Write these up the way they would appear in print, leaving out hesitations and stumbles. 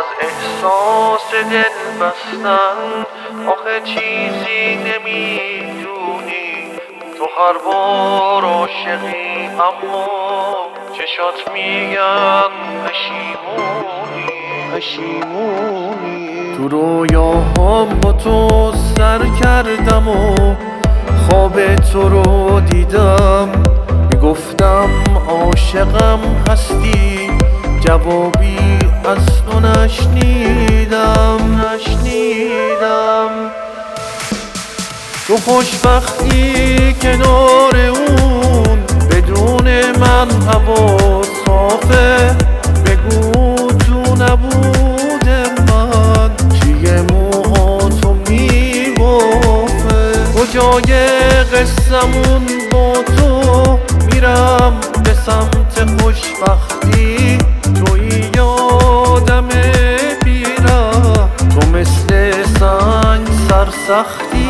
از احساس دل بستن آخه چیزی نمیدونی. تو هر بار عاشقی اما چشات میگن پشیمونی. تو رویاهام با تو سر کردم و خواب تو رو دیدم، میگفتم عاشقم هستی، جوابی از تو نشنیدم. تو خوشبختی کنار اون، بدون من هوا صافه. بگو تو نبود من چیه موهاتو میبافه. کجای قصمون با تو میرم به سمت خوشبختی، توی یادم بیره، تو مثل سنگ سرسختی.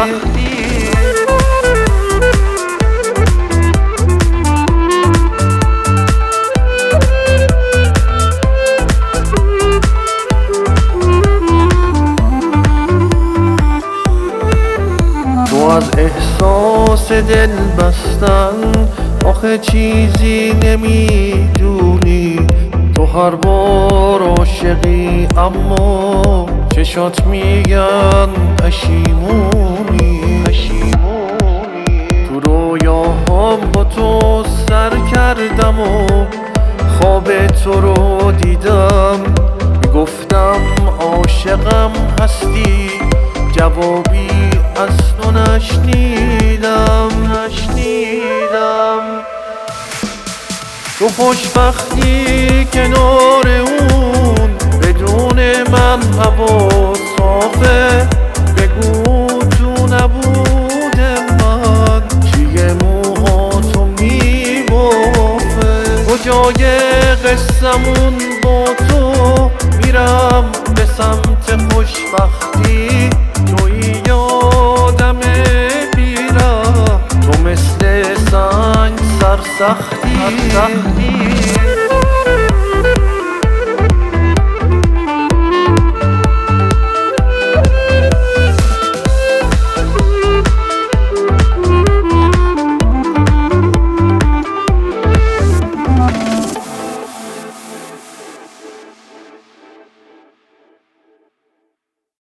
تو از احساس دل بستن آخه چیزی نمیدونی. تو هر بار عاشقی اما چشات میگن پشیمونی. تو رویاهام با تو سر کردم و خواب تو رو دیدم، میگفتم عاشقم هستی، جوابی از تو نشنیدم. تو خوشبختی کنار اون، بدون من هوا صافه. بگو تو نبود من چیه موهاتو میبافه. کجای قصمون با تو میرم به سمت خوشبختی، توی یادم بیره، تو مثل سنگ سرسختی.